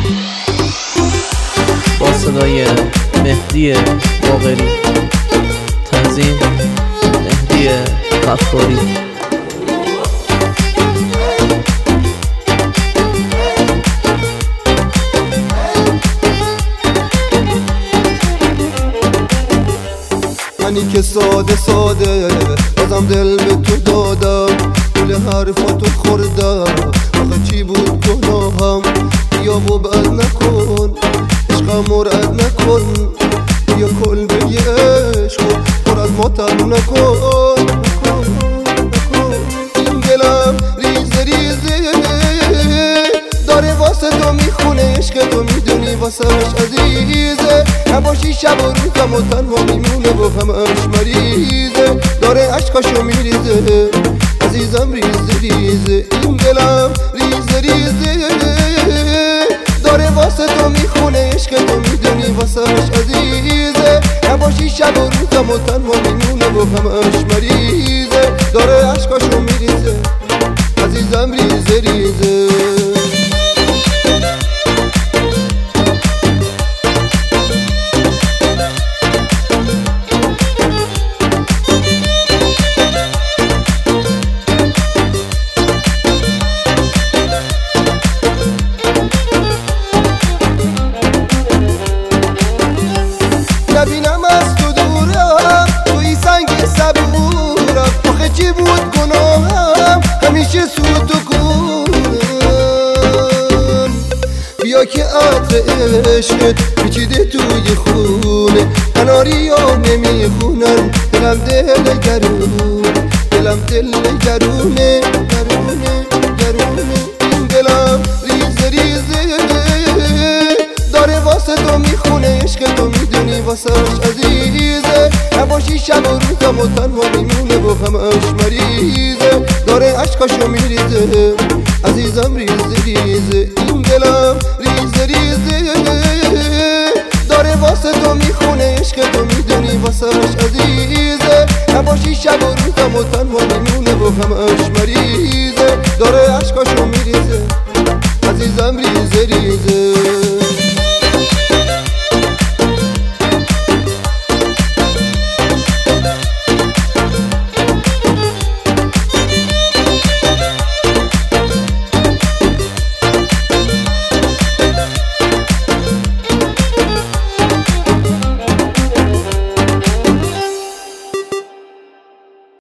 با صدای مهدی باقری، تنظیم مهدی غفاری. منی که ساده ساده بازم دل به تو دادم، دل حرفاتو خوردم، آخه چی بود گناهم؟ بیا و بد نکن، عشقم رد نکن، بیا کلبه عشق پر از ماتم نکن. این دلم ریزه ریزه داره واسه تو میخونه، عشق تو میدونی واسهش عزیزه، نباشی شب و روزم و تنها میمونه و همش مریضه، داره عشقاشو میریزه عزیزم ریزه ریزه. این دلم ریزه ریزه داره واسه تو میخونه، عشق تو میدونی واسهش عزیزه، نباشی شب و روزم و تنها میمونه و همش مریضه، داره عشقاشو میریزه عزیزم ریزه ریزه. نبینم از تو دورم، توی سنگ صبورم، آخه چی بود گناهم؟ همیشه سود و کن، بیا که عطر عشقت پیچیده توی خونه، قناری ها نمیخونن، دلم دل گرونه، دلم دل گرونه گرونه گرونه. این دلم ریزه ریزه داره واسه تو میخونه، عشق تو میدونی واسهش عزیزه، نباشی شب و روزم و تنها میمونه و همش مریضه، داره عشقاشو میریزه عزیزم ریزه ریزه. این دلم ریزه ریزه داره واسه تو میخونه، عشق تو میدونی واسهش عزیزه، نباشی شب و روزم و تنها میمونه و همش مریضه، داره عشق